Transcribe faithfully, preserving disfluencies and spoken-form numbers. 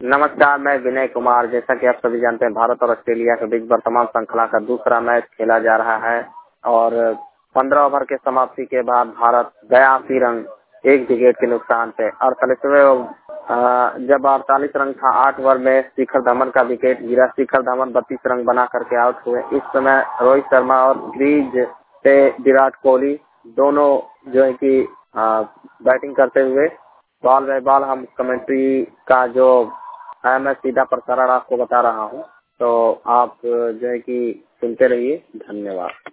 नमस्कार, मैं विनय कुमार। जैसा कि आप सभी जानते हैं, भारत और ऑस्ट्रेलिया के बीच वर्तमान श्रृंखला का दूसरा मैच खेला जा रहा है और पंद्रह ओवर के समाप्ति के बाद भारत गया तिरंग एक विकेट के नुकसान पे। अड़तालीसवें जब अड़तालीस रन था, आठ ओवर में शिखर धवन का विकेट गिरा। शिखर धवन बत्तीस रन बना करके आउट हुए। इस समय रोहित शर्मा और क्रीज पे विराट कोहली दोनों जो है कि बैटिंग करते हुए बॉल बाय बॉल हम कमेंट्री का जो है मैं सीधा प्रसारण आपको बता रहा हूँ, तो आप जो है कि सुनते रहिए। धन्यवाद।